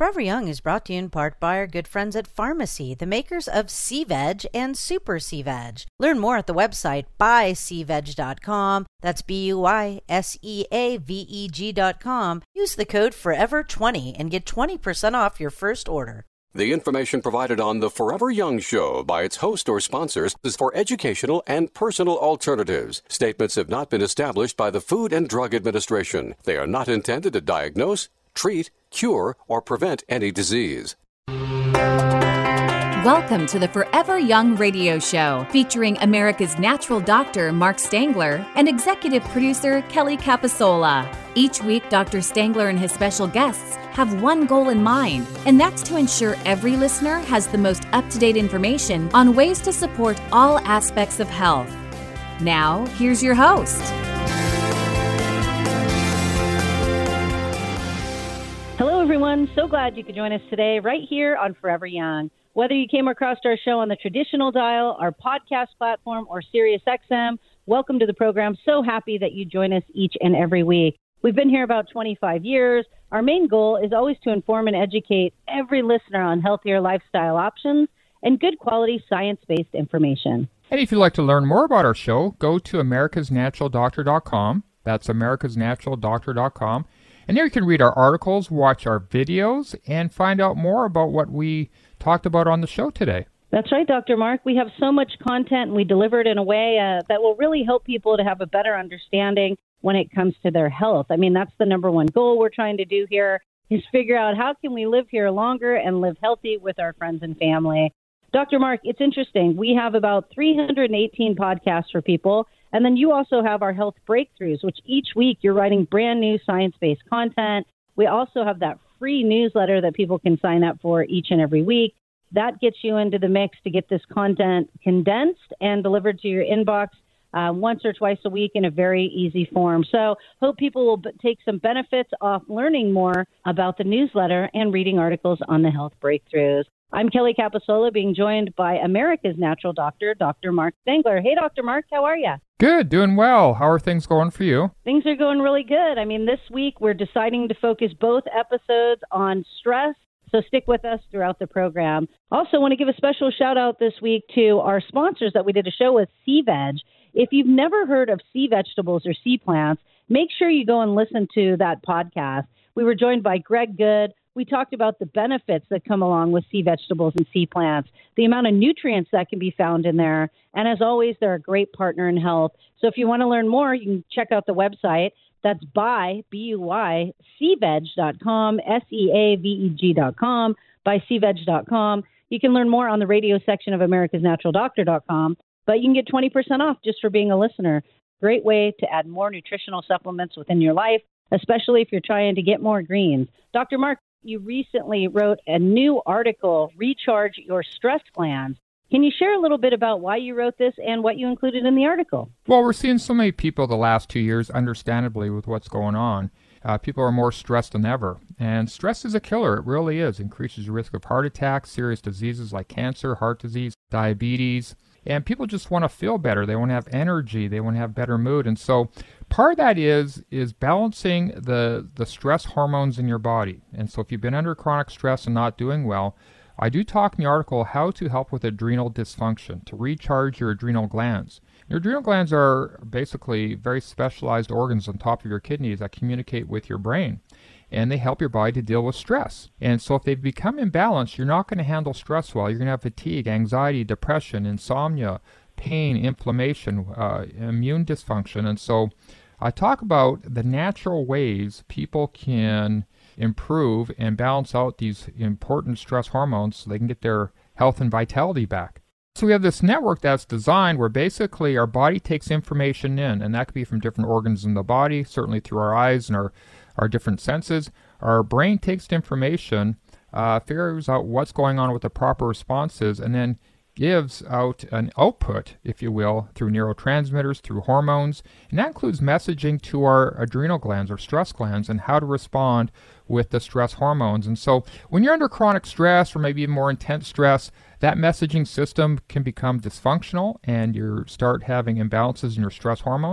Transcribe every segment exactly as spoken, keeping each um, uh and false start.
Forever Young is brought to you in part by our good friends at Pharmacy, the makers of C-Veg and Super C-Veg. Learn more at the website buy c veg dot com. That's B U Y S E A V E G dot com. Use the code forever twenty and get twenty percent off your first order. The information provided on the Forever Young Show by its host or sponsors is for educational and personal alternatives. Statements have not been established by the Food and Drug Administration. They are not intended to diagnose, treat, cure, or prevent any disease. Welcome to the Forever Young radio show, featuring America's natural doctor, Mark Stangler, and executive producer, Kelly Capasola. Each week, Doctor Stangler and his special guests have one goal in mind, and that's to ensure every listener has the most up-to-date information on ways to support all aspects of health. Now, here's your host. Hello, everyone. So glad you could join us today right here on Forever Young. Whether you came across our show on the traditional dial, our podcast platform, or Sirius X M, welcome to the program. So happy that you join us each and every week. We've been here about twenty-five years. Our main goal is always to inform and educate every listener on healthier lifestyle options and good quality science-based information. And if you'd like to learn more about our show, go to americas natural doctor dot com. That's americas natural doctor dot com. And there you can read our articles, watch our videos, and find out more about what we talked about on the show today. That's right, Doctor Mark. We have so much content, and we deliver it in a way uh, that will really help people to have a better understanding when it comes to their health. I mean, that's the number one goal we're trying to do here, is figure out how can we live here longer and live healthy with our friends and family. Doctor Mark, it's interesting. We have about three hundred eighteen podcasts for people, and then you also have our health breakthroughs, which each week you're writing brand new science-based content. We also have that free newsletter that people can sign up for each and every week. That gets you into the mix to get this content condensed and delivered to your inbox uh, once or twice a week in a very easy form. So hope people will b- take some benefits off learning more about the newsletter and reading articles on the health breakthroughs. I'm Kelly Capasola, being joined by America's natural doctor, Doctor Mark Stangler. Hey, Doctor Mark, how are you? Good, doing well. How are things going for you? Things are going really good. I mean, this week we're deciding to focus both episodes on stress, so stick with us throughout the program. Also, want to give a special shout out this week to our sponsors that we did a show with, C-Veg. If you've never heard of sea vegetables or sea plants, make sure you go and listen to that podcast. We were joined by Greg Good. We talked about the benefits that come along with sea vegetables and sea plants, the amount of nutrients that can be found in there. And as always, they're a great partner in health. So if you want to learn more, you can check out the website. That's buy, B U Y, c veg dot com, S E A V E G dot com, buy c veg dot com. You can learn more on the radio section of americas natural doctor dot com, but you can get twenty percent off just for being a listener. Great way to add more nutritional supplements within your life, especially if you're trying to get more greens. Doctor Mark, you recently wrote a new article, Recharge Your Stress Glands. Can you share a little bit about why you wrote this and what you included in the article? Well, we're seeing so many people the last two years, understandably, with what's going on. Uh, people are more stressed than ever. And stress is a killer. It really is. It increases your risk of heart attacks, serious diseases like cancer, heart disease, diabetes. And people just want to feel better. They want to have energy. They want to have better mood. And so part of that is is balancing the, the stress hormones in your body. And so if you've been under chronic stress and not doing well, I do talk in the article how to help with adrenal dysfunction, to recharge your adrenal glands. Your adrenal glands are basically very specialized organs on top of your kidneys that communicate with your brain, and they help your body to deal with stress. And so if they become imbalanced, you're not going to handle stress well. You're going to have fatigue, anxiety, depression, insomnia, pain, inflammation, uh, immune dysfunction. And so I talk about the natural ways people can improve and balance out these important stress hormones so they can get their health and vitality back. So we have this network that's designed where basically our body takes information in, and that could be from different organs in the body, certainly through our eyes and our, our different senses. Our brain takes the information, uh, figures out what's going on with the proper responses, and then gives out an output, if you will, through neurotransmitters, through hormones, and that includes messaging to our adrenal glands or stress glands and how to respond with the stress hormones. And so when you're under chronic stress or maybe more intense stress, that messaging system can become dysfunctional and you start having imbalances in your stress hormones.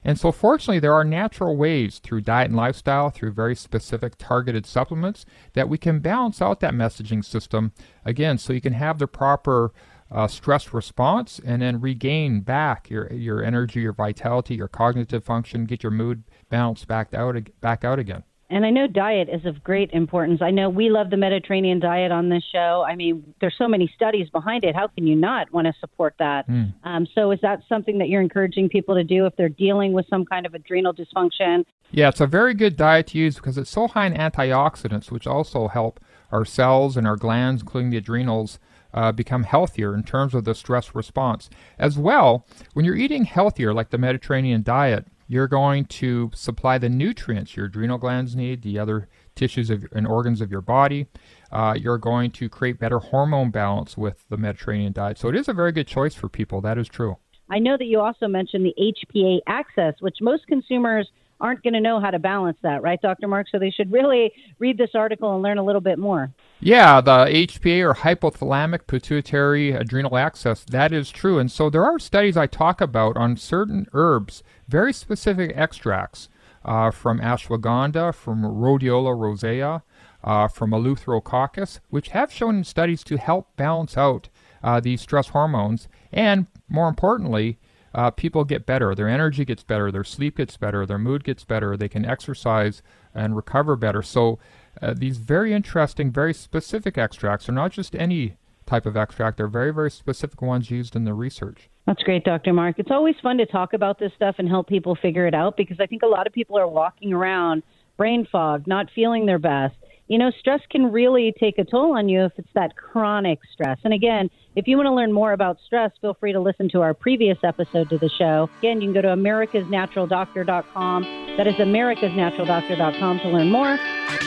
And so fortunately, there are natural ways through diet and lifestyle, through very specific targeted supplements, that we can balance out that messaging system, again, so you can have the proper uh, stress response and then regain back your your energy, your vitality, your cognitive function, get your mood balanced back out, back out again. And I know diet is of great importance. I know we love the Mediterranean diet on this show. I mean, there's so many studies behind it. How can you not want to support that? Mm. Um, so is that something that you're encouraging people to do if they're dealing with some kind of adrenal dysfunction? Yeah, it's a very good diet to use because it's so high in antioxidants, which also help our cells and our glands, including the adrenals, uh, become healthier in terms of the stress response. As well, when you're eating healthier, like the Mediterranean diet, you're going to supply the nutrients your adrenal glands need, the other tissues of, and organs of your body. Uh, you're going to create better hormone balance with the Mediterranean diet. So it is a very good choice for people. That is true. I know that you also mentioned the H P A Access, which most consumers aren't going to know how to balance that, right, Doctor Mark? So they should really read this article and learn a little bit more. Yeah, the H P A, or hypothalamic pituitary adrenal axis, that is true. And so there are studies I talk about on certain herbs, very specific extracts uh, from ashwagandha, from rhodiola rosea, uh, from eleutherococcus, which have shown in studies to help balance out uh, these stress hormones. And more importantly, uh, people get better. Their energy gets better. Their sleep gets better. Their mood gets better. They can exercise and recover better. So uh, these very interesting, very specific extracts are not just any type of extract. They're very, very specific ones used in the research. That's great, Doctor Mark. It's always fun to talk about this stuff and help people figure it out, because I think a lot of people are walking around brain fog, not feeling their best. You know, stress can really take a toll on you if it's that chronic stress. And again, if you want to learn more about stress, feel free to listen to our previous episode to the show. Again, you can go to americas natural doctor dot com. That is americas natural doctor dot com to learn more.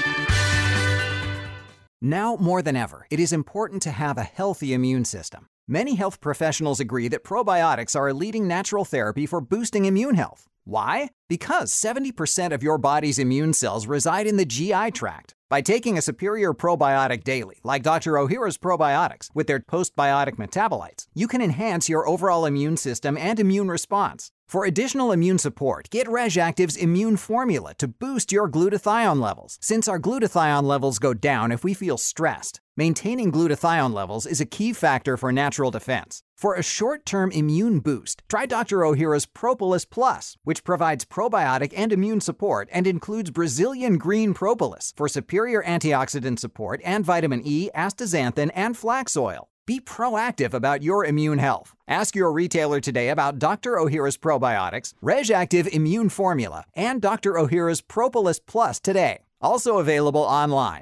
Now more than ever, it is important to have a healthy immune system. Many health professionals agree that probiotics are a leading natural therapy for boosting immune health. Why? Because seventy percent of your body's immune cells reside in the G I tract. By taking a superior probiotic daily, like Doctor Ohhira's probiotics, with their postbiotic metabolites, you can enhance your overall immune system and immune response. For additional immune support, get RegActive's Immune Formula to boost your glutathione levels, since our glutathione levels go down if we feel stressed. Maintaining glutathione levels is a key factor for natural defense. For a short-term immune boost, try Doctor Ohhira's Propolis Plus, which provides probiotic and immune support and includes Brazilian green propolis for superior antioxidant support and vitamin E, astaxanthin, and flax oil. Be proactive about your immune health. Ask your retailer today about Doctor Ohhira's probiotics, RegActive Immune Formula, and Doctor Ohhira's Propolis Plus today. Also available online.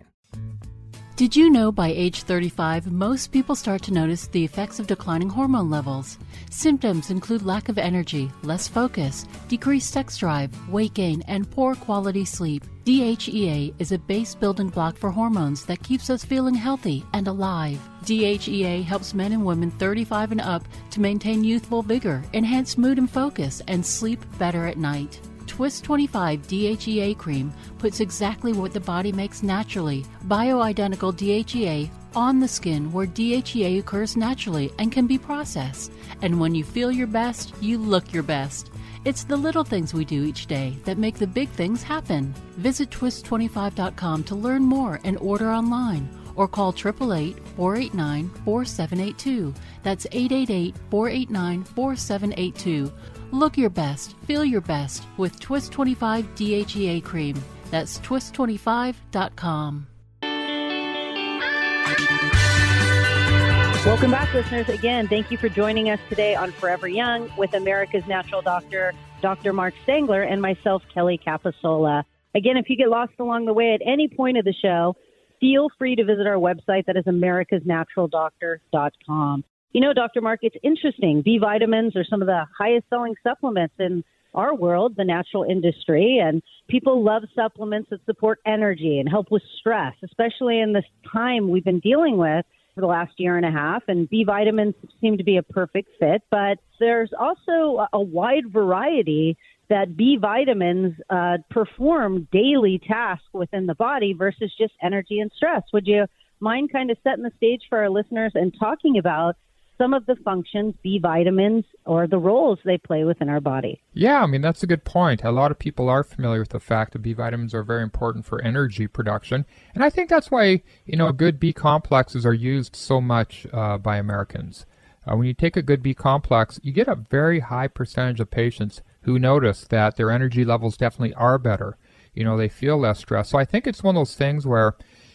Did you know by age thirty-five, most people start to notice the effects of declining hormone levels? Symptoms include lack of energy, less focus, decreased sex drive, weight gain, and poor quality sleep. D H E A is a base building block for hormones that keeps us feeling healthy and alive. D H E A helps men and women thirty-five and up to maintain youthful vigor, enhance mood and focus, and sleep better at night. Twist twenty-five D H E A cream puts exactly what the body makes naturally, bioidentical D H E A, on the skin where D H E A occurs naturally and can be processed. And when you feel your best, you look your best. It's the little things we do each day that make the big things happen. Visit twist twenty-five dot com to learn more and order online, or call eight eight eight, four eight nine, four seven eight two. That's eight eight eight, four eight nine, four seven eight two. Look your best, feel your best with Twist twenty-five D H E A cream. That's twist twenty-five dot com. Welcome back, listeners. Again, thank you for joining us today on Forever Young with America's Natural Doctor, Doctor Mark Stangler, and myself, Kelly Capasola. Again, if you get lost along the way at any point of the show, feel free to visit our website. That is americas natural doctor dot com. You know, Doctor Mark, it's interesting. B vitamins are some of the highest selling supplements in our world, the natural industry, and people love supplements that support energy and help with stress, especially in this time we've been dealing with for the last year and a half. And B vitamins seem to be a perfect fit, but there's also a wide variety that B vitamins uh, perform daily tasks within the body versus just energy and stress. Would you mind kind of setting the stage for our listeners and talking about some of the functions B vitamins or the roles they play within our body. Yeah, I mean, that's a good point. A lot of people are familiar with the fact that B vitamins are very important for energy production. And I think that's why, you know, good B complexes are used so much uh, by Americans. Uh, when you take a good B complex, you get a very high percentage of patients who notice that their energy levels definitely are better. You know, they feel less stressed. So I think it's one of those things where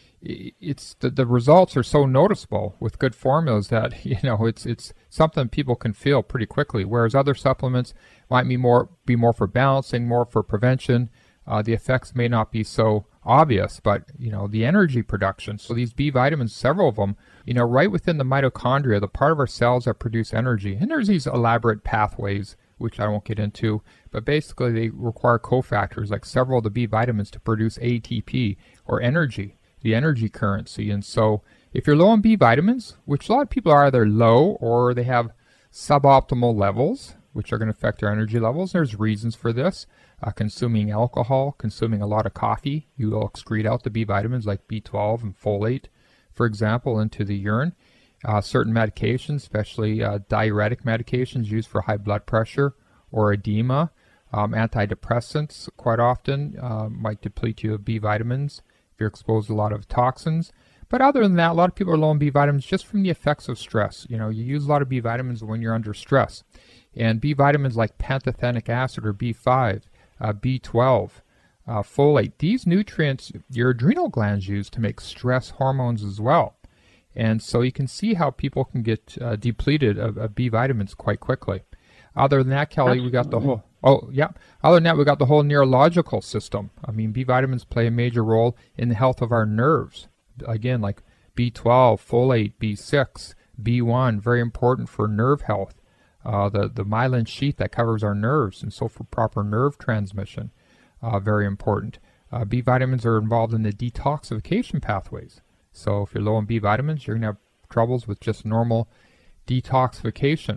it's the, the results are so noticeable with good formulas that, you know, it's it's something people can feel pretty quickly, whereas other supplements might be more be more for balancing, more for prevention. Uh, the effects may not be so obvious, but, you know, the energy production. So these B vitamins, several of them, you know, right within the mitochondria, the part of our cells that produce energy. And there's these elaborate pathways, which I won't get into, but basically they require cofactors like several of the B vitamins to produce A T P or energy, the energy currency. And so if you're low on B vitamins, which a lot of people are either low or they have suboptimal levels, which are going to affect their energy levels. There's reasons for this. Uh, consuming alcohol, consuming a lot of coffee, you will excrete out the B vitamins like B twelve and folate, for example, into the urine. Uh, certain medications, especially uh, diuretic medications used for high blood pressure or edema, um, antidepressants quite often uh, might deplete you of B vitamins if you're exposed to a lot of toxins. But other than that, a lot of people are low on B vitamins just from the effects of stress. You know, you use a lot of B vitamins when you're under stress. And B vitamins like pantothenic acid or B five, uh, B twelve, uh, folate, these nutrients your adrenal glands use to make stress hormones as well. And so you can see how people can get uh, depleted of, of B vitamins quite quickly. Other than that, Kelly, Absolutely. we got the whole, oh, yeah. Other than that, we got the whole neurological system. I mean, B vitamins play a major role in the health of our nerves. Again, like B twelve, folate, B six, B one, very important for nerve health. Uh, the, the myelin sheath that covers our nerves, and so for proper nerve transmission, uh, very important. Uh, B vitamins are involved in the detoxification pathways. So if you're low on B vitamins, you're going to have troubles with just normal detoxification.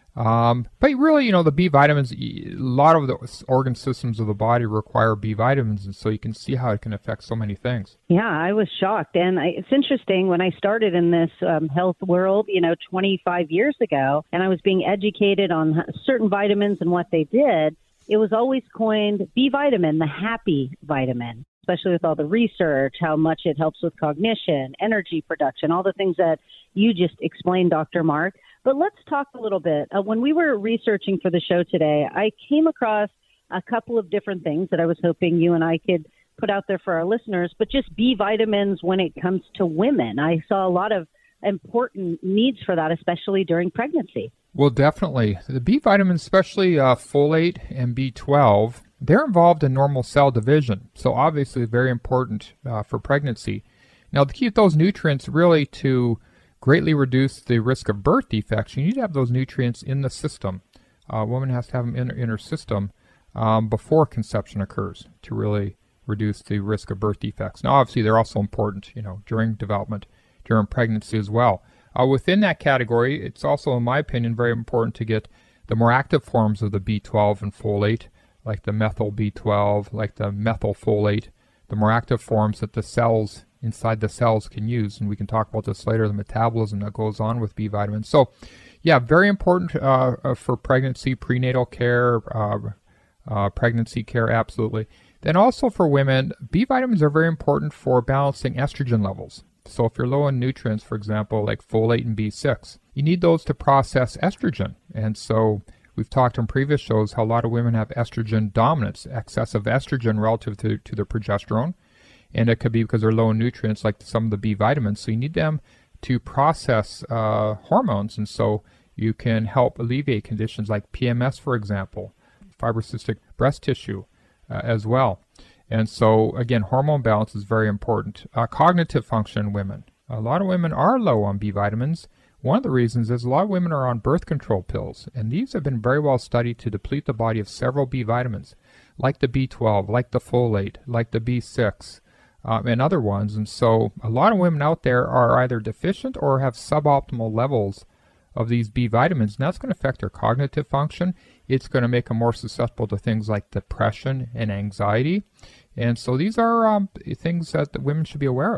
Um, but really, you know, the B vitamins, a lot of the organ systems of the body require B vitamins, and so you can see how it can affect so many things. Yeah, I was shocked. And I, it's interesting, when I started in this um, health world, you know, twenty-five years ago, and I was being educated on certain vitamins and what they did, it was always coined B vitamin, the happy vitamin, especially with all the research, how much it helps with cognition, energy production, all the things that you just explained, Doctor Mark. But let's talk a little bit. Uh, when we were researching for the show today, I came across a couple of different things that I was hoping you and I could put out there for our listeners, but just B vitamins when it comes to women. I saw a lot of important needs for that, especially during pregnancy. Well, definitely. The B vitamins, especially uh, folate and B twelve, they're involved in normal cell division, so obviously very important uh, for pregnancy. Now, to keep those nutrients really to greatly reduce the risk of birth defects, you need to have those nutrients in the system. A woman has to have them in, in her system um, before conception occurs to really reduce the risk of birth defects. Now, obviously, they're also important, you know, during development, during pregnancy as well. Uh, within that category, it's also, in my opinion, very important to get the more active forms of the B twelve and folate, like the methyl B twelve, like the methylfolate, the more active forms that the cells inside the cells can use, and we can talk about this later, the metabolism that goes on with B vitamins. So, yeah, very important uh, uh, for pregnancy, prenatal care, uh, uh, pregnancy care, absolutely. Then also for women, B vitamins are very important for balancing estrogen levels. So if you're low in nutrients, for example, like folate and B six, you need those to process estrogen. And so we've talked in previous shows how a lot of women have estrogen dominance, excessive estrogen relative to, to their progesterone. And it could be because they're low in nutrients like some of the B vitamins. So you need them to process uh, hormones. And so you can help alleviate conditions like P M S, for example, fibrocystic breast tissue uh, as well. And so, again, hormone balance is very important. Uh, cognitive function in women. A lot of women are low on B vitamins. One of the reasons is a lot of women are on birth control pills. And these have been very well studied to deplete the body of several B vitamins, like the B twelve, like the folate, like the B six, Um, and other ones. And so a lot of women out there are either deficient or have suboptimal levels of these B vitamins, and that's going to affect their cognitive function. It's going to make them more susceptible to things like depression and anxiety. And so these are um, things that the women should be aware of.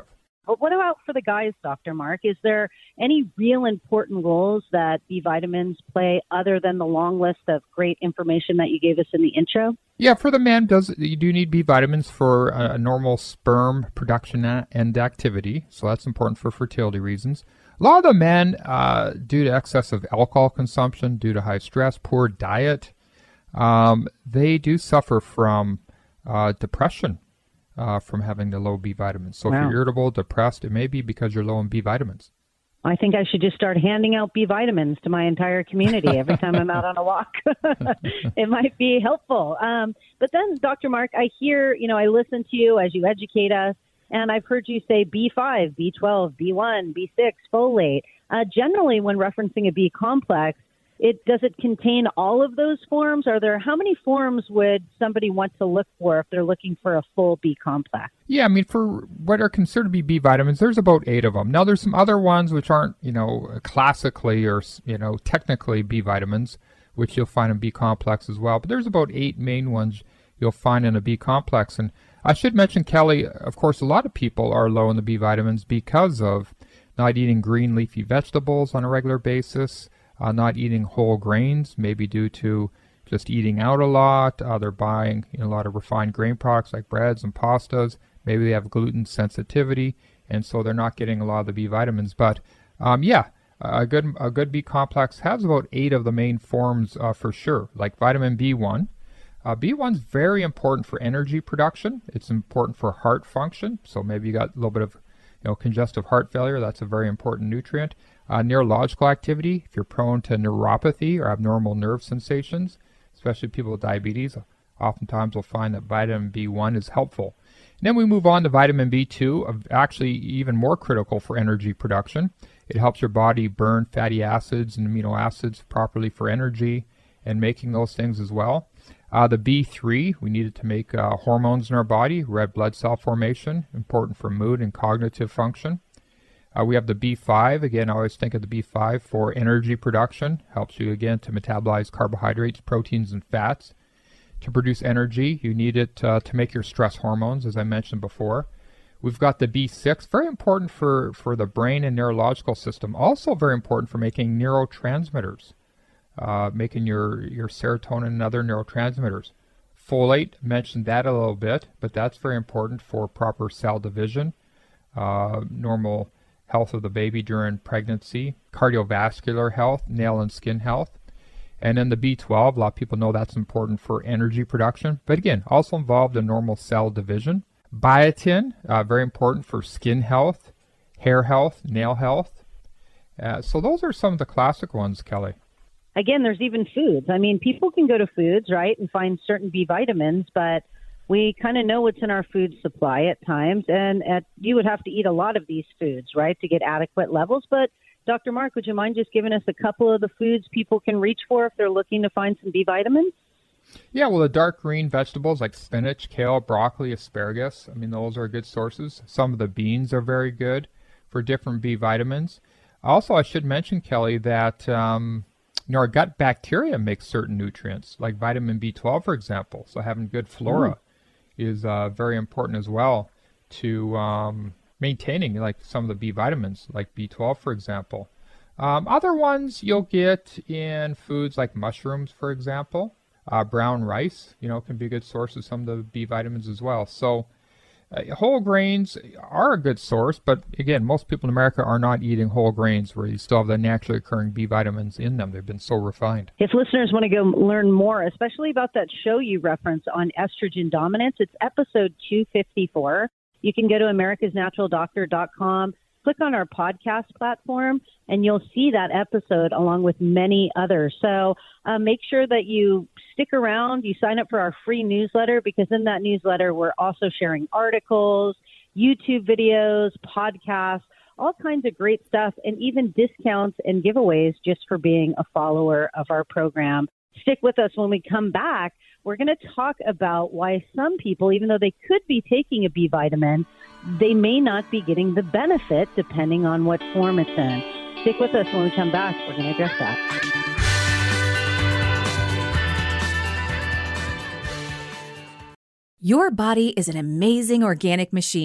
But what about for the guys, Doctor Mark? Is there any real important roles that B vitamins play other than the long list of great information that you gave us in the intro? Yeah, for the man, does you do need B vitamins for a normal sperm production and activity, so that's important for fertility reasons. A lot of the men, uh, due to excessive alcohol consumption, due to high stress, poor diet, um, they do suffer from uh, depression. Uh, from having the low B vitamins. So wow. If you're irritable, depressed, it may be because you're low in B vitamins. I think I should just start handing out B vitamins to my entire community every time I'm out on a walk. It might be helpful. Um, but then, Doctor Mark, I hear, you know, I listen to you as you educate us, and I've heard you say B five, B twelve, B one, B six, folate. Uh, generally, when referencing a B complex, It does it contain all of those forms? Are there how many forms would somebody want to look for if they're looking for a full B complex? Yeah, I mean, for what are considered to be B vitamins, there's about eight of them. Now, there's some other ones which aren't, you know, classically or, you know, technically B vitamins, which you'll find in B complex as well. But there's about eight main ones you'll find in a B complex. And I should mention, Kelly, of course, a lot of people are low in the B vitamins because of not eating green leafy vegetables on a regular basis. Uh, not eating whole grains, maybe due to just eating out a lot. Uh, they're buying you know, a lot of refined grain products like breads and pastas. Maybe they have gluten sensitivity, and so they're not getting a lot of the B vitamins. But um, yeah, a good a good B complex has about eight of the main forms uh, for sure, like vitamin B one. Uh, B one's very important for energy production. It's important for heart function. So maybe you got a little bit of you know congestive heart failure. That's a very important nutrient. Uh, neurological activity, if you're prone to neuropathy or abnormal nerve sensations, especially people with diabetes, oftentimes we'll find that vitamin B one is helpful. And then we move on to vitamin B two, actually even more critical for energy production. It helps your body burn fatty acids and amino acids properly for energy and making those things as well. Uh, the B three, we need it to make uh, hormones in our body, red blood cell formation, important for mood and cognitive function. Uh, we have the B five. Again, I always think of the B five for energy production. Helps you, again, to metabolize carbohydrates, proteins, and fats. To produce energy, you need it uh, to make your stress hormones, as I mentioned before. We've got the B six, very important for, for the brain and neurological system. Also very important for making neurotransmitters, uh, making your, your serotonin and other neurotransmitters. Folate, mentioned that a little bit, but that's very important for proper cell division, uh, normal health of the baby during pregnancy, cardiovascular health, nail and skin health. And then the B twelve, a lot of people know that's important for energy production, but again, also involved in normal cell division. Biotin, uh, very important for skin health, hair health, nail health. Uh, so those are some of the classic ones, Kelly. Again, there's even foods. I mean, people can go to foods, right, and find certain B vitamins, but we kind of know what's in our food supply at times, and at, you would have to eat a lot of these foods, right, to get adequate levels. But Doctor Mark, would you mind just giving us a couple of the foods people can reach for if they're looking to find some B vitamins? Yeah, well, the dark green vegetables like spinach, kale, broccoli, asparagus, I mean, those are good sources. Some of the beans are very good for different B vitamins. Also, I should mention, Kelly, that um, you know, our gut bacteria makes certain nutrients, like vitamin B twelve, for example. So having good flora mm. is uh, very important as well to um, maintaining like some of the B vitamins, like B twelve, for example. Um, other ones you'll get in foods like mushrooms, for example. Uh, brown rice, you know, can be a good source of some of the B vitamins as well. So uh, whole grains are a good source, but again, most people in America are not eating whole grains where you still have the naturally occurring B vitamins in them. They've been so refined. If listeners want to go learn more, especially about that show you reference on estrogen dominance, it's episode two fifty-four. You can go to americas natural doctor dot com, click on our podcast platform, and you'll see that episode along with many others. So uh, make sure that you stick around, you sign up for our free newsletter, because in that newsletter, we're also sharing articles, YouTube videos, podcasts, all kinds of great stuff, and even discounts and giveaways just for being a follower of our program. Stick with us. When we come back, we're going to talk about why some people, even though they could be taking a B vitamin, they may not be getting the benefit depending on what form it's in. Stick with us. When we come back, we're going to address that. Your body is an amazing organic machine.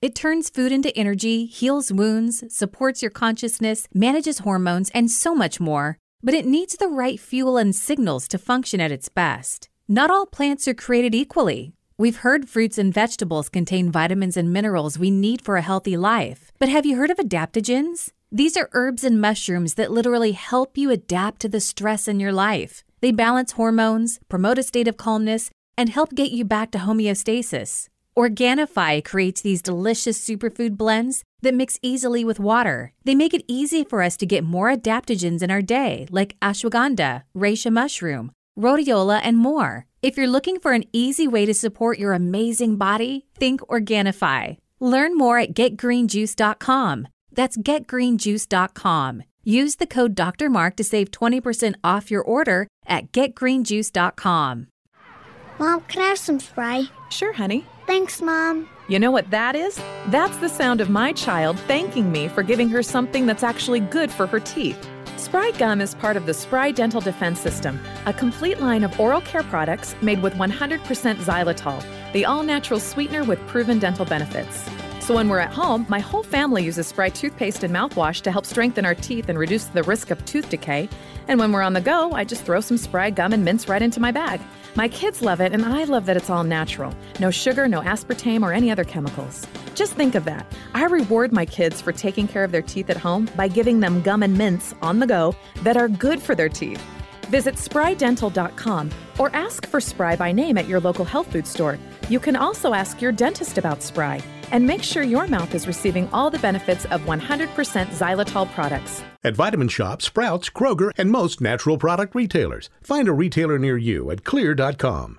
It turns food into energy, heals wounds, supports your consciousness, manages hormones, and so much more. But it needs the right fuel and signals to function at its best. Not all plants are created equally. We've heard fruits and vegetables contain vitamins and minerals we need for a healthy life. But have you heard of adaptogens? These are herbs and mushrooms that literally help you adapt to the stress in your life. They balance hormones, promote a state of calmness, and help get you back to homeostasis. Organifi creates these delicious superfood blends that mix easily with water. They make it easy for us to get more adaptogens in our day, like ashwagandha, reishi mushroom, rhodiola, and more. If you're looking for an easy way to support your amazing body, think Organifi. Learn more at get green juice dot com. That's get green juice dot com. Use the code Doctor Mark to save twenty percent off your order at get green juice dot com. Mom, can I have some Spry? Sure, honey. Thanks, Mom. You know what that is? That's the sound of my child thanking me for giving her something that's actually good for her teeth. Spry Gum is part of the Spry Dental Defense System, a complete line of oral care products made with one hundred percent xylitol, the all-natural sweetener with proven dental benefits. So when we're at home, my whole family uses Spry toothpaste and mouthwash to help strengthen our teeth and reduce the risk of tooth decay. And when we're on the go, I just throw some Spry Gum and mints right into my bag. My kids love it, and I love that it's all natural. No sugar, no aspartame, or any other chemicals. Just think of that. I reward my kids for taking care of their teeth at home by giving them gum and mints on the go that are good for their teeth. Visit spry dental dot com or ask for Spry by name at your local health food store. You can also ask your dentist about Spry and make sure your mouth is receiving all the benefits of one hundred percent xylitol products. At Vitamin Shoppe, Sprouts, Kroger, and most natural product retailers. Find a retailer near you at clear dot com.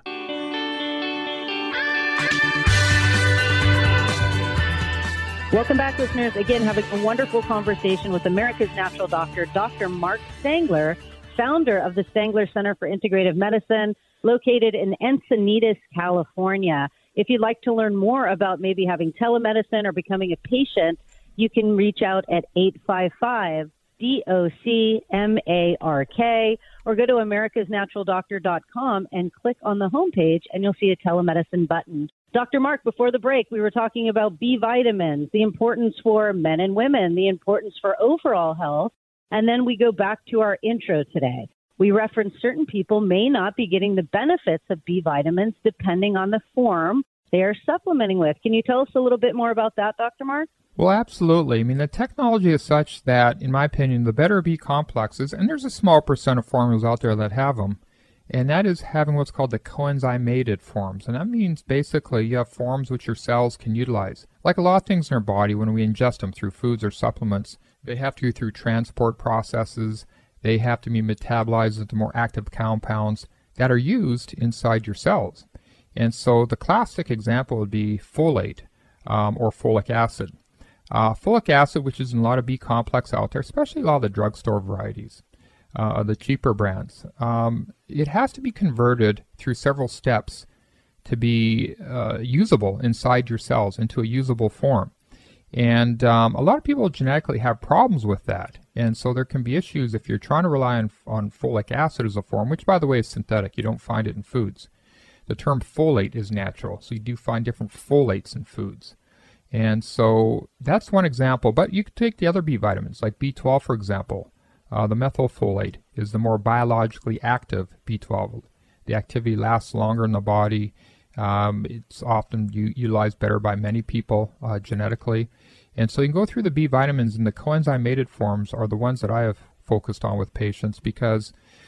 Welcome back, listeners. Again, having a wonderful conversation with America's Natural Doctor, Doctor Mark Stangler, founder of the Stangler Center for Integrative Medicine, located in Encinitas, California. If you'd like to learn more about maybe having telemedicine or becoming a patient, you can reach out at eight five five, D O C M A R K or go to americas natural doctor dot com and click on the homepage and you'll see a telemedicine button. Doctor Mark, before the break, we were talking about B vitamins, the importance for men and women, the importance for overall health, and then we go back to our intro today. We referenced certain people may not be getting the benefits of B vitamins depending on the form they are supplementing with. Can you tell us a little bit more about that, Doctor Mark? Well, absolutely. I mean, the technology is such that, in my opinion, the better B complexes, and there's a small percent of formulas out there that have them, and that is having what's called the coenzymated forms. And that means basically you have forms which your cells can utilize. Like a lot of things in our body, when we ingest them through foods or supplements, they have to go through transport processes. They have to be metabolized into more active compounds that are used inside your cells. And so the classic example would be folate um, or folic acid. Uh, folic acid, which is in a lot of B complex out there, especially a lot of the drugstore varieties, uh, the cheaper brands, um, it has to be converted through several steps to be uh, usable inside your cells into a usable form. And um, a lot of people genetically have problems with that. And so there can be issues if you're trying to rely on, on folic acid as a form, which, by the way, is synthetic. You don't find it in foods. The term folate is natural, so you do find different folates in foods. And so that's one example. But you could take the other B vitamins, like B twelve, for example. Uh, the methylfolate is the more biologically active B twelve. The activity lasts longer in the body. Um, it's often u- utilized better by many people uh, genetically. And so you can go through the B vitamins, and the coenzymated forms are the ones that I have focused on with patients because,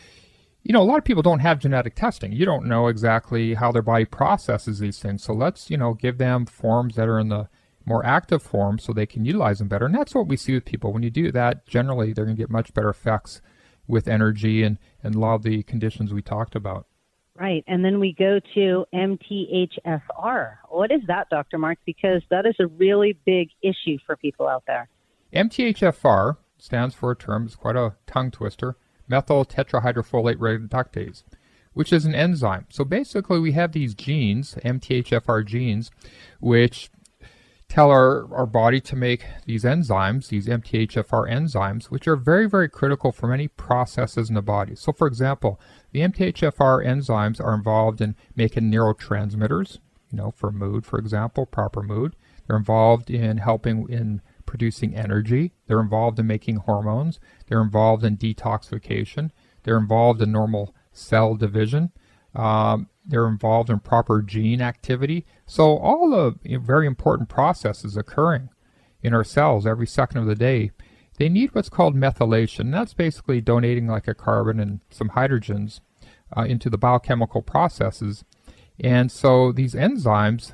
you know, a lot of people don't have genetic testing. You don't know exactly how their body processes these things. So let's, you know, give them forms that are in the more active form so they can utilize them better. And that's what we see with people. When you do that, generally they're going to get much better effects with energy and, and a lot of the conditions we talked about. Right. And then we go to M T H F R. What is that, Doctor Mark? Because that is a really big issue for people out there. M T H F R stands for a term, it's quite a tongue twister, methyl tetrahydrofolate reductase, which is an enzyme. So basically we have these genes, M T H F R genes, which tell our, our body to make these enzymes, these M T H F R enzymes, which are very, very critical for many processes in the body. So for example, the M T H F R enzymes are involved in making neurotransmitters, you know, for mood, for example, proper mood. They're involved in helping in producing energy. They're involved in making hormones. They're involved in detoxification. They're involved in normal cell division. Um, they're involved in proper gene activity. So all the you know, very important processes occurring in our cells every second of the day, they need what's called methylation. That's basically donating like a carbon and some hydrogens uh, into the biochemical processes. And so these enzymes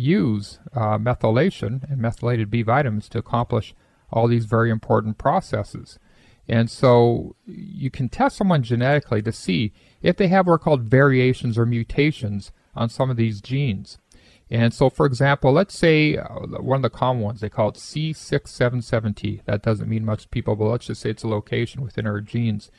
use uh, methylation and methylated B vitamins to accomplish all these very important processes. And so you can test someone genetically to see if they have what are called variations or mutations on some of these genes. And so, for example, let's say uh, one of the common ones, they call it C six seven seven T. That doesn't mean much to people, but let's just say it's a location within our genes.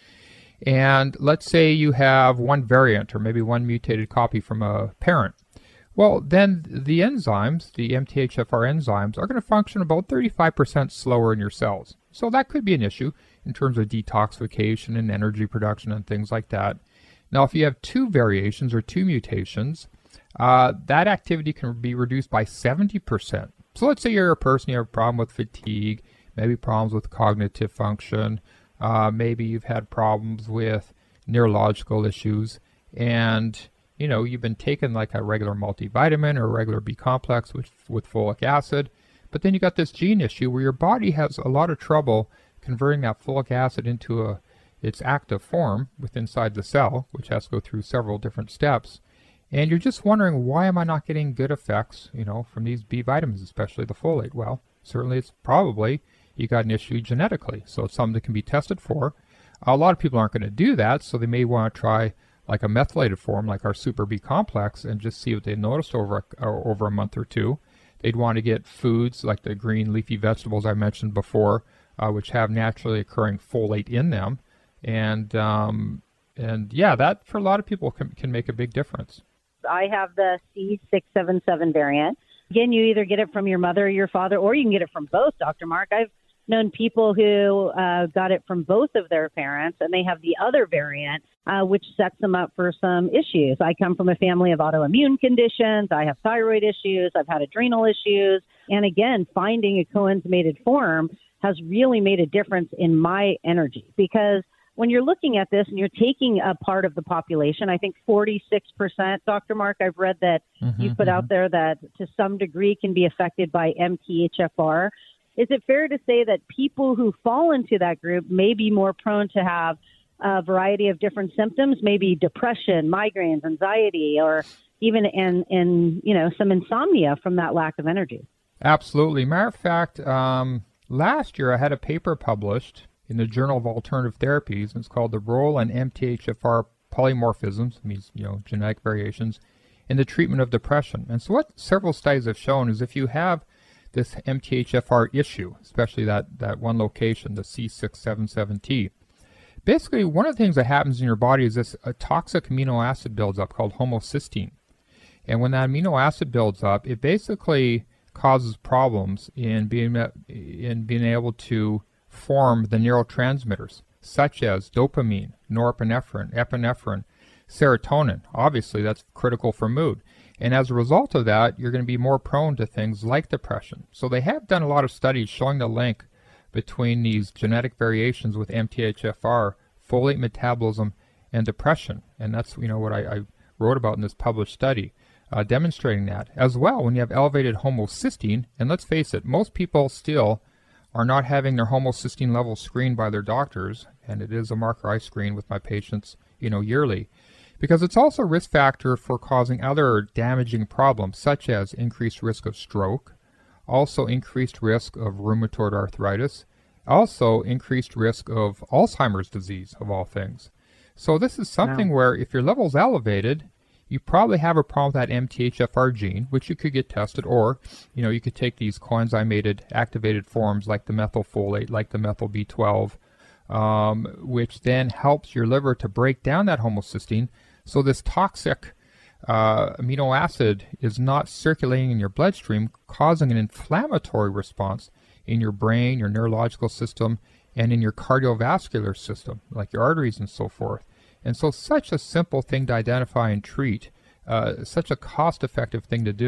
And let's say you have one variant or maybe one mutated copy from a parent. Well, then the enzymes, the M T H F R enzymes, are going to function about thirty-five percent slower in your cells. So that could be an issue in terms of detoxification and energy production and things like that. Now, if you have two variations or two mutations, uh, that activity can be reduced by seventy percent. So let's say you're a person, you have a problem with fatigue, maybe problems with cognitive function, uh, maybe you've had problems with neurological issues, and you know, you've been taking like a regular multivitamin or a regular B complex with, with folic acid, but then you got this gene issue where your body has a lot of trouble converting that folic acid into a its active form within inside the cell, which has to go through several different steps. And you're just wondering, why am I not getting good effects, you know, from these B vitamins, especially the folate? Well, certainly it's probably you got an issue genetically. So it's something that can be tested for. A lot of people aren't going to do that, so they may want to try like a methylated form, like our Super B complex, and just see what they noticed over a, over a month or two. They'd want to get foods like the green leafy vegetables I mentioned before, uh, which have naturally occurring folate in them. And, um, and yeah, that for a lot of people can, can make a big difference. I have the C six seven seven variant. Again, you either get it from your mother or your father, or you can get it from both, Doctor Mark. I've known people who uh, got it from both of their parents, and they have the other variant, uh, which sets them up for some issues. I come from a family of autoimmune conditions. I have thyroid issues. I've had adrenal issues. And again, finding a coenzymated form has really made a difference in my energy, because when you're looking at this and you're taking a part of the population, I think forty-six percent, Doctor Mark, I've read that mm-hmm, you put mm-hmm. out there that to some degree can be affected by M T H F R. Is it fair to say that people who fall into that group may be more prone to have a variety of different symptoms, maybe depression, migraines, anxiety, or even in, in you know, some insomnia from that lack of energy? Absolutely. Matter of fact, um, last year I had a paper published in the Journal of Alternative Therapies, and it's called The Role in M T H F R Polymorphisms, means, you know, genetic variations, in the treatment of depression. And so what several studies have shown is if you have this M T H F R issue, especially that, that one location, the C six seven seven T, basically one of the things that happens in your body is this a toxic amino acid builds up called homocysteine. And when that amino acid builds up, it basically causes problems in being, in being able to form the neurotransmitters, such as dopamine, norepinephrine, epinephrine, serotonin. Obviously, that's critical for mood. And as a result of that, you're going to be more prone to things like depression. So they have done a lot of studies showing the link between these genetic variations with M T H F R, folate metabolism, and depression. And that's, you know, what I, I wrote about in this published study, uh, demonstrating that. As well, when you have elevated homocysteine, and let's face it, most people still are not having their homocysteine levels screened by their doctors, and it is a marker I screen with my patients, you know, yearly, because it's also a risk factor for causing other damaging problems, such as increased risk of stroke, also increased risk of rheumatoid arthritis, also increased risk of Alzheimer's disease, of all things. So this is something wow. where if your level's elevated, you probably have a problem with that M T H F R gene, which you could get tested, or, you know, you could take these coenzymated activated forms like the methylfolate, like the methyl B twelve, um, which then helps your liver to break down that homocysteine. So this toxic uh, amino acid is not circulating in your bloodstream, causing an inflammatory response in your brain, your neurological system, and in your cardiovascular system, like your arteries and so forth. And so such a simple thing to identify and treat, uh, such a cost-effective thing to do,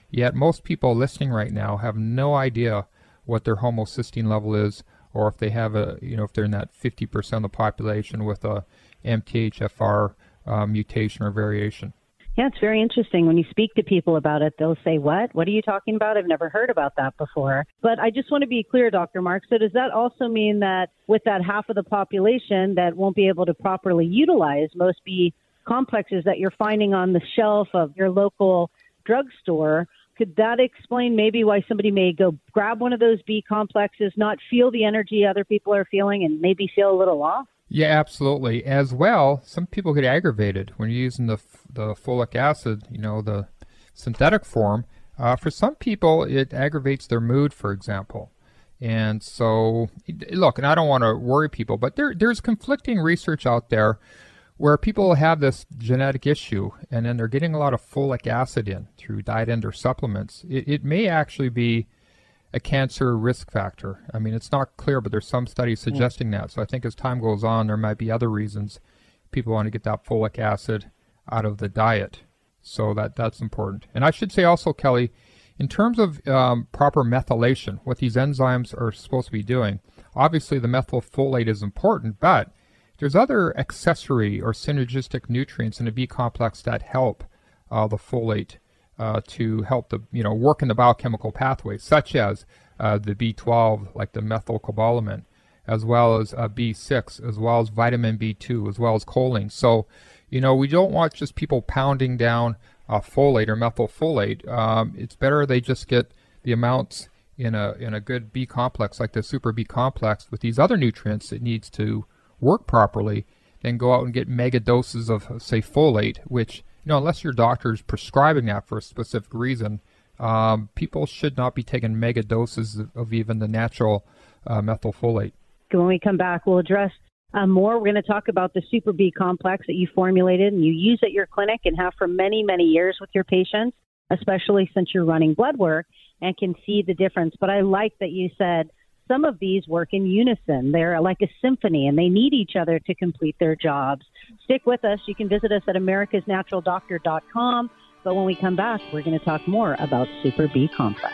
Yet most people listening right now have no idea what their homocysteine level is, or if they have a, you know, if they're in that fifty percent of the population with a M T H F R uh, mutation or variation. Yeah, it's very interesting. When you speak to people about it, they'll say, what? What are you talking about? I've never heard about that before. But I just want to be clear, Doctor Mark. So does that also mean that with that half of the population that won't be able to properly utilize most B complexes that you're finding on the shelf of your local drugstore, could that explain maybe why somebody may go grab one of those B complexes, not feel the energy other people are feeling, and maybe feel a little off? Yeah, absolutely. As well, some people get aggravated when you're using the the folic acid, you know, the synthetic form. Uh, for some people, it aggravates their mood, for example. And so, look, and I don't want to worry people, but there there's conflicting research out there where people have this genetic issue, and then they're getting a lot of folic acid in through diet and or supplements. It, it may actually be a cancer risk factor. I mean, it's not clear, but there's some studies suggesting that. So I think as time goes on, there might be other reasons people want to get that folic acid out of the diet. So that that's important. And I should say also, Kelly, in terms of um, proper methylation, what these enzymes are supposed to be doing, obviously the methylfolate is important, but there's other accessory or synergistic nutrients in the B complex that help uh, the folate Uh, to help the, you know, work in the biochemical pathways, such as uh, the B twelve, like the methylcobalamin, as well as uh, B six, as well as vitamin B two, as well as choline. So, you know, we don't want just people pounding down uh, folate or methylfolate. Um, it's better they just get the amounts in a in a good B complex, like the super B complex, with these other nutrients it needs to work properly, than go out and get mega doses of, say, folate, which, you know, unless your doctor is prescribing that for a specific reason, um, people should not be taking mega doses of, of even the natural uh, methylfolate. When we come back, we'll address uh, more. We're going to talk about the Super B complex that you formulated and you use at your clinic and have for many, many years with your patients, especially since you're running blood work and can see the difference. But I like that you said some of these work in unison. They're like a symphony, and they need each other to complete their jobs. Stick with us. You can visit us at americas natural doctor dot com. But when we come back, we're going to talk more about Super B Complex.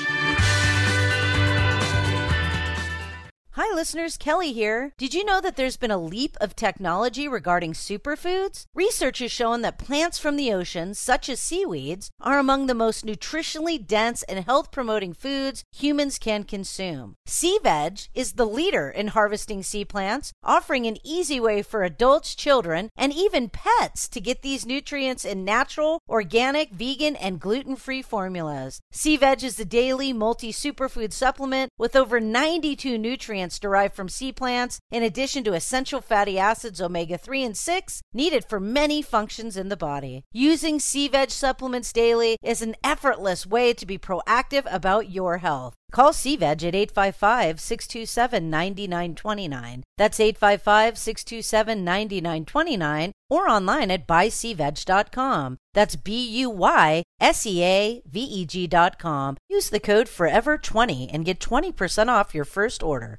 Hi, listeners. Kelly here. Did you know that there's been a leap of technology regarding superfoods? Research has shown that plants from the ocean, such as seaweeds, are among the most nutritionally dense and health-promoting foods humans can consume. SeaVeg is the leader in harvesting sea plants, offering an easy way for adults, children, and even pets to get these nutrients in natural, organic, vegan, and gluten-free formulas. SeaVeg is the daily multi-superfood supplement with over ninety-two nutrients derived from sea plants, in addition to essential fatty acids omega three and six, needed for many functions in the body. Using SeaVeg supplements daily is an effortless way to be proactive about your health. Call SeaVeg at eight five five, six two seven, nine nine two nine. That's eight five five, six two seven, nine nine two nine, or online at buy sea veg dot com. That's B U Y S E A V E G dot com. Use the code forever twenty and get twenty percent off your first order.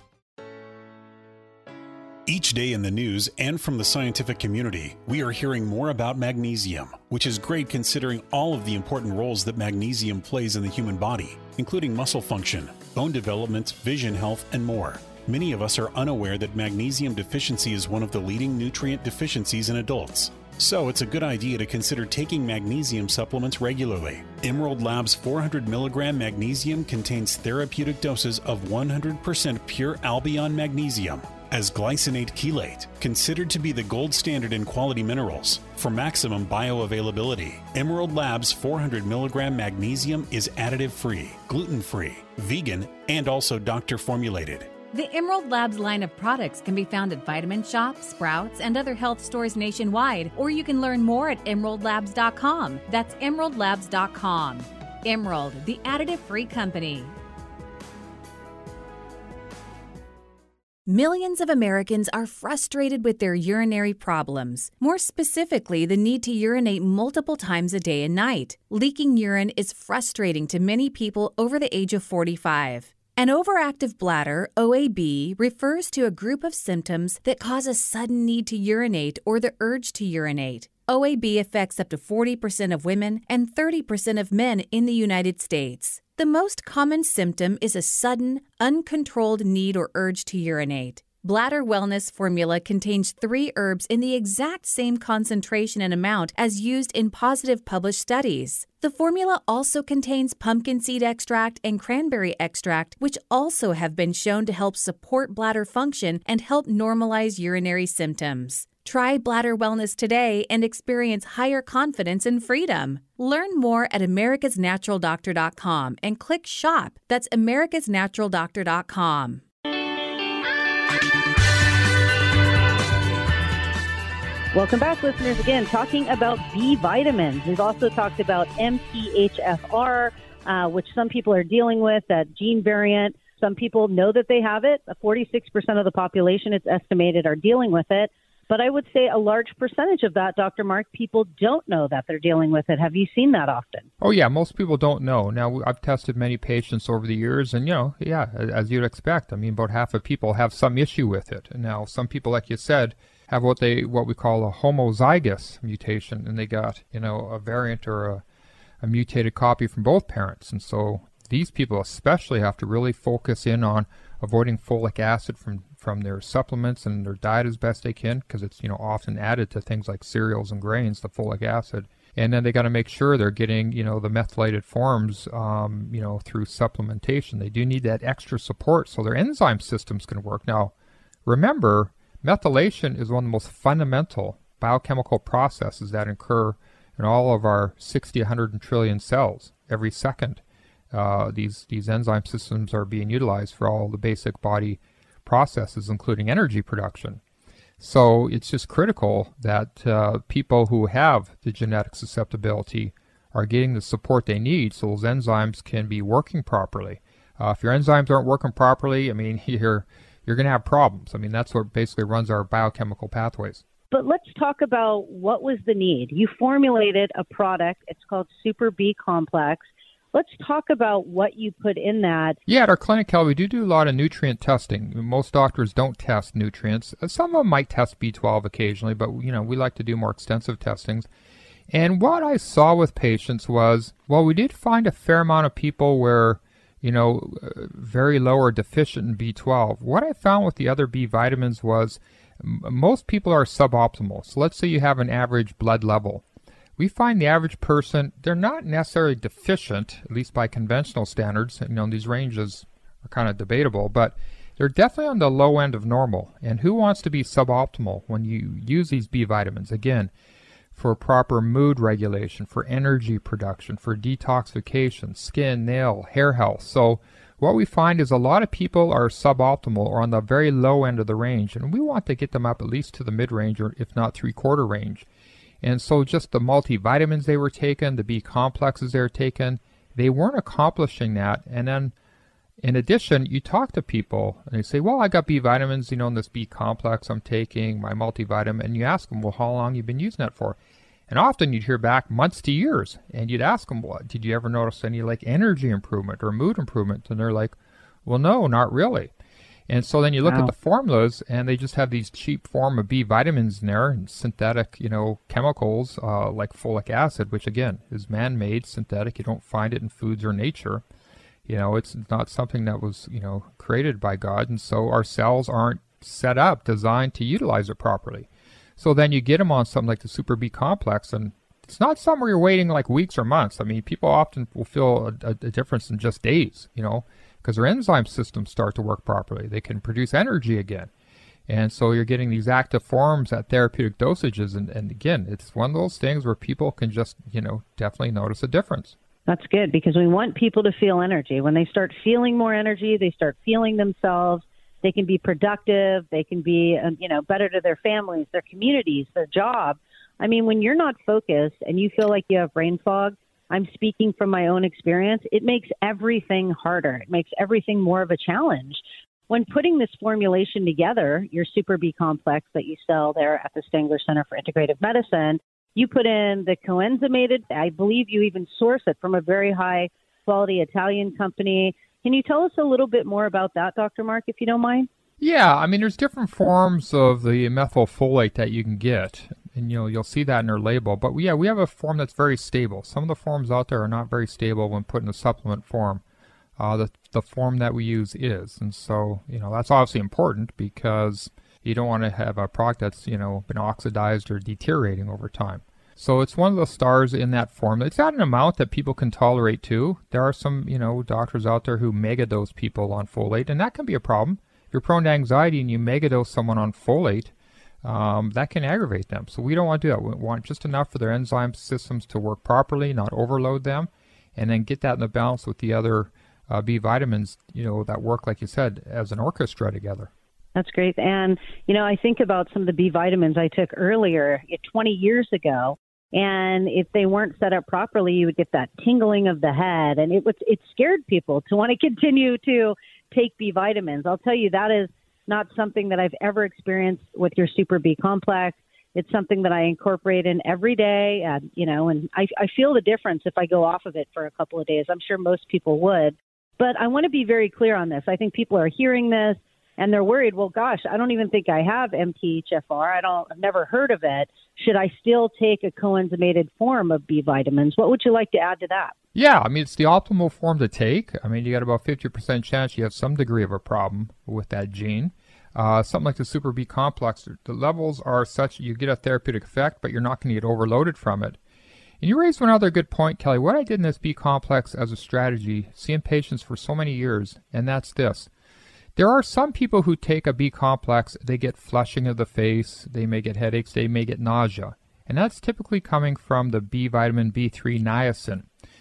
Each day in the news and from the scientific community, we are hearing more about magnesium, which is great considering all of the important roles that magnesium plays in the human body, including muscle function, bone development, vision health, and more. Many of us are unaware that magnesium deficiency is one of the leading nutrient deficiencies in adults. So it's a good idea to consider taking magnesium supplements regularly. Emerald Labs four hundred milligram magnesium contains therapeutic doses of one hundred percent pure Albion magnesium as glycinate chelate, considered to be the gold standard in quality minerals. For maximum bioavailability, Emerald Labs four hundred milligram magnesium is additive-free, gluten-free, vegan, and also doctor-formulated. The Emerald Labs line of products can be found at Vitamin Shop, Sprouts, and other health stores nationwide, or you can learn more at emerald labs dot com. That's emerald labs dot com. Emerald, the additive-free company. Millions of Americans are frustrated with their urinary problems. More specifically, the need to urinate multiple times a day and night. Leaking urine is frustrating to many people over the age of forty-five. An overactive bladder, O A B, refers to a group of symptoms that cause a sudden need to urinate or the urge to urinate. O A B affects up to forty percent of women and thirty percent of men in the United States. The most common symptom is a sudden, uncontrolled need or urge to urinate. Bladder Wellness Formula contains three herbs in the exact same concentration and amount as used in positive published studies. The formula also contains pumpkin seed extract and cranberry extract, which also have been shown to help support bladder function and help normalize urinary symptoms. Try Bladder Wellness today and experience higher confidence and freedom. Learn more at americas natural doctor dot com and click shop. That's americas natural doctor dot com. Welcome back, listeners. Again, talking about B vitamins. We've also talked about M T H F R, uh, which some people are dealing with, that gene variant. Some people know that they have it. forty-six percent of the population, it's estimated, are dealing with it. But I would say a large percentage of that, Doctor Mark, people don't know that they're dealing with it. Have you seen that often? Oh, yeah. Most people don't know. Now, I've tested many patients over the years, and, you know, yeah, as you'd expect. I mean, about half of people have some issue with it. Now, some people, like you said, have what they what we call a homozygous mutation, and they got, you know, a variant or a, a mutated copy from both parents. And so these people especially have to really focus in on avoiding folic acid from, from their supplements and their diet as best they can, because it's, you know, often added to things like cereals and grains, the folic acid. And then they got to make sure they're getting, you know, the methylated forms, um, you know, through supplementation. They do need that extra support so their enzyme systems can work. Now, remember, methylation is one of the most fundamental biochemical processes that occur in all of our sixty, one hundred trillion cells every second. Uh, these these enzyme systems are being utilized for all the basic body processes, including energy production. So it's just critical that uh, people who have the genetic susceptibility are getting the support they need so those enzymes can be working properly. Uh, if your enzymes aren't working properly, I mean, you're you're going to have problems. I mean, that's what basically runs our biochemical pathways. But let's talk about what was the need. You formulated a product. It's called Super B Complex. Let's talk about what you put in that. Yeah, at our clinic, Kelly, we do do a lot of nutrient testing. Most doctors don't test nutrients. Some of them might test B twelve occasionally, but, you know, we like to do more extensive testings. And what I saw with patients was, well, we did find a fair amount of people where, you know, very low or deficient in B twelve. What I found with the other B vitamins was m- most people are suboptimal. So let's say you have an average blood level. We find the average person, they're not necessarily deficient, at least by conventional standards. You know, these ranges are kind of debatable, but they're definitely on the low end of normal. And who wants to be suboptimal when you use these B vitamins? Again, for proper mood regulation, for energy production, for detoxification, skin, nail, hair health. So what we find is a lot of people are suboptimal or on the very low end of the range, and we want to get them up at least to the mid-range or if not three-quarter range. And so just the multivitamins they were taking, the B complexes they were taking, they weren't accomplishing that. And then in addition, you talk to people and they say, well, I got B vitamins, you know, in this B complex I'm taking, my multivitamin. And you ask them, well, how long you been using that for? And often you'd hear back months to years. And you'd ask them, well, did you ever notice any like energy improvement or mood improvement? And they're like, well, no, not really. And so then you look wow. at the formulas, and they just have these cheap form of B vitamins in there, and synthetic, you know, chemicals uh, like folic acid, which again is man-made, synthetic. You don't find it in foods or nature. You know, it's not something that was, you know, created by God, and so our cells aren't set up, designed to utilize it properly. So then you get them on something like the Super B Complex, and it's not something where you're waiting like weeks or months. I mean, people often will feel a, a, a difference in just days, you know, because their enzyme systems start to work properly. They can produce energy again. And so you're getting these active forms at therapeutic dosages. And, and again, it's one of those things where people can just, you know, definitely notice a difference. That's good, because we want people to feel energy. When they start feeling more energy, they start feeling themselves. They can be productive. They can be, you know, better to their families, their communities, their job. I mean, when you're not focused and you feel like you have brain fog, I'm speaking from my own experience, it makes everything harder. It makes everything more of a challenge. When putting this formulation together, your Super B Complex that you sell there at the Stangler Center for Integrative Medicine, you put in the coenzymated, I believe you even source it from a very high quality Italian company. Can you tell us a little bit more about that, Doctor Mark, if you don't mind? Yeah, I mean, there's different forms of the methylfolate that you can get. and you know you'll see that in their label. But yeah, we have a form that's very stable. Some of the forms out there are not very stable when put in a supplement form. Uh, the the form that we use is, and so you know that's obviously important because you don't want to have a product that's you know been oxidized or deteriorating over time. So it's one of the stars in that form. It's at an amount that people can tolerate too. There are some you know doctors out there who megadose people on folate, and that can be a problem. If you're prone to anxiety and you megadose someone on folate, um, that can aggravate them. So we don't want to do that. We want just enough for their enzyme systems to work properly, not overload them, and then get that in the balance with the other uh, B vitamins, you know, that work, like you said, as an orchestra together. That's great. And, you know, I think about some of the B vitamins I took earlier twenty years ago, and if they weren't set up properly, you would get that tingling of the head, and it was it scared people to want to continue to take B vitamins. I'll tell you, that is not something that I've ever experienced with your Super B complex. It's something that I incorporate in every day, and, you know, and I, I feel the difference if I go off of it for a couple of days. I'm sure most people would. But I want to be very clear on this. I think people are hearing this, and they're worried, well, gosh, I don't even think I have M T H F R. I don't, I've never heard of it. Should I still take a coenzymated form of B vitamins? What would you like to add to that? Yeah, I mean, it's the optimal form to take. I mean, you got about fifty percent chance you have some degree of a problem with that gene. Uh, something like the Super B complex, the levels are such that you get a therapeutic effect, but you're not going to get overloaded from it. And you raised one other good point, Kelly. What I did in this B complex as a strategy, seeing patients for so many years, and that's this. There are some people who take a B complex, they get flushing of the face, they may get headaches, they may get nausea. And that's typically coming from the B vitamin B three niacin.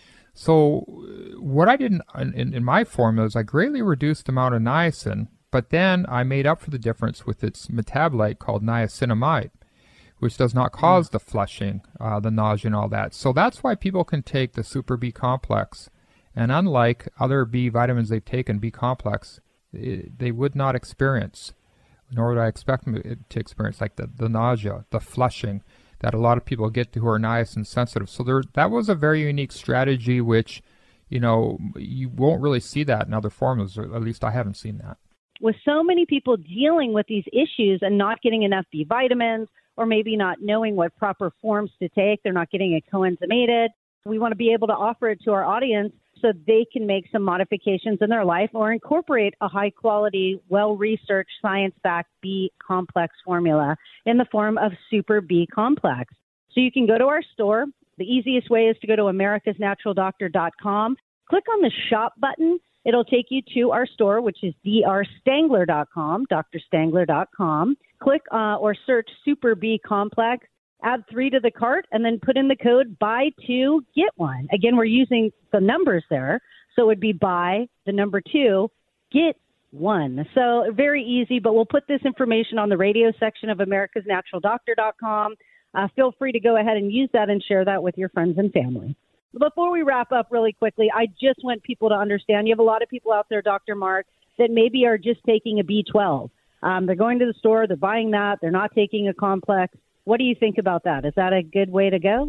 So what I did in, in, in my formula is I greatly reduced the amount of niacin, but then I made up for the difference with its metabolite called niacinamide, which does not cause the flushing, uh, the nausea and all that. So that's why people can take the Super B complex. And unlike other B vitamins they've taken, B complex, it, they would not experience, nor would I expect them to experience, like the, the nausea, the flushing that a lot of people get who are niacin sensitive. So there, that was a very unique strategy, which, you know, you won't really see that in other formulas, or at least I haven't seen that. With so many people dealing with these issues and not getting enough B vitamins, or maybe not knowing what proper forms to take, they're not getting it coenzymated. We want to be able to offer it to our audience so they can make some modifications in their life or incorporate a high-quality, well-researched, science-backed B complex formula in the form of Super B complex. So you can go to our store. The easiest way is to go to americas natural doctor dot com. Click on the shop button. It'll take you to our store, which is d r stangler dot com, d r stangler dot com. Click uh, or search Super B complex. Add three to the cart, and then put in the code buy two, get one. Again, we're using the numbers there. So it would be buy, the number two, get one. So very easy, but we'll put this information on the radio section of americas natural doctor dot com. Uh, feel free to go ahead and use that and share that with your friends and family. Before we wrap up really quickly, I just want people to understand, you have a lot of people out there, Doctor Mark, that maybe are just taking a B twelve. Um, they're going to the store, they're buying that, they're not taking a complex. What do you think about that? Is that a good way to go?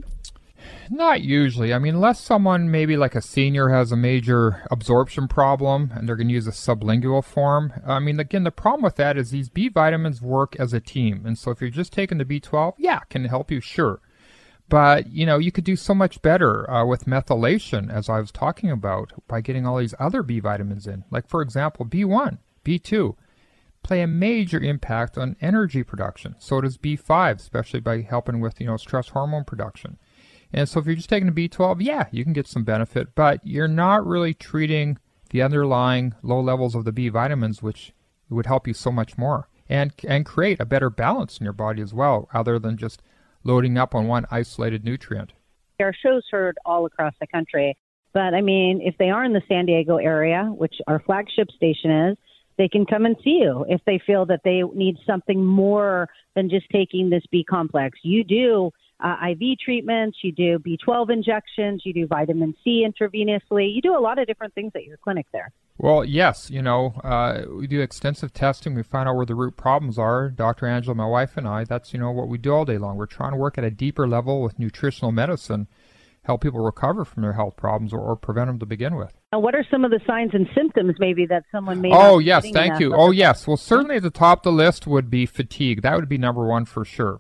Not usually. I mean, unless someone maybe like a senior has a major absorption problem and they're going to use a sublingual form. I mean, again, the problem with that is these B vitamins work as a team. And so if you're just taking the B twelve, yeah, it can help you, sure. But, you know, you could do so much better uh, with methylation, as I was talking about, by getting all these other B vitamins in. Like, for example, B one, B two. Play a major impact on energy production. So does B five, especially by helping with, you know, stress hormone production. And so if you're just taking a B twelve, yeah, you can get some benefit, but you're not really treating the underlying low levels of the B vitamins, which would help you so much more and and create a better balance in your body as well, other than just loading up on one isolated nutrient. Our show's heard all across the country, but I mean, if they are in the San Diego area, which our flagship station is, they can come and see you if they feel that they need something more than just taking this B complex. You do uh, I V treatments, you do B twelve injections, you do vitamin C intravenously. You do a lot of different things at your clinic there. Well, yes, you know, uh, we do extensive testing. We find out where the root problems are. Doctor Angela, my wife, and I, that's, you know, what we do all day long. We're trying to work at a deeper level with nutritional medicine, help people recover from their health problems or, or prevent them to begin with. Now, what are some of the signs and symptoms maybe that someone may Oh, not yes, be thank you. Oh, yes. Well, certainly at the top of the list would be fatigue. That would be number one for sure.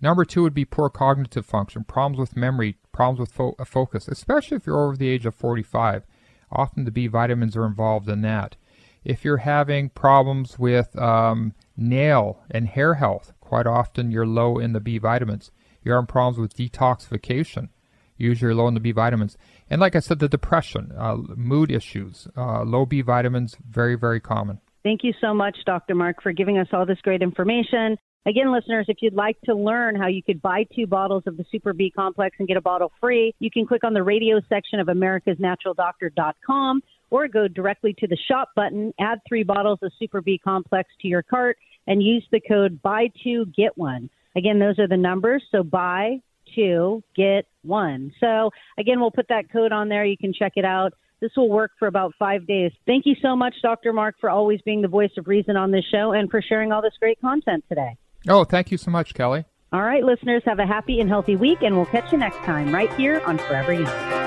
Number two would be poor cognitive function, problems with memory, problems with fo- focus, especially if you're over the age of forty-five. Often the B vitamins are involved in that. If you're having problems with um, nail and hair health, quite often you're low in the B vitamins. You're having problems with detoxification, usually you're low in the B vitamins. And like I said, the depression, uh, mood issues, uh, low B vitamins, very, very common. Thank you so much, Doctor Mark, for giving us all this great information. Again, listeners, if you'd like to learn how you could buy two bottles of the Super B Complex and get a bottle free, you can click on the radio section of americas natural doctor dot com or go directly to the shop button, add three bottles of Super B Complex to your cart, and use the code buy two, get one. Again, those are the numbers, so buy two, get one. So, again, we'll put that code on there. You can check it out. This will work for about five days. Thank you so much, Doctor Mark, for always being the voice of reason on this show and for sharing all this great content today. Oh, thank you so much, Kelly. All right, listeners, have a happy and healthy week, and we'll catch you next time right here on Forever Young.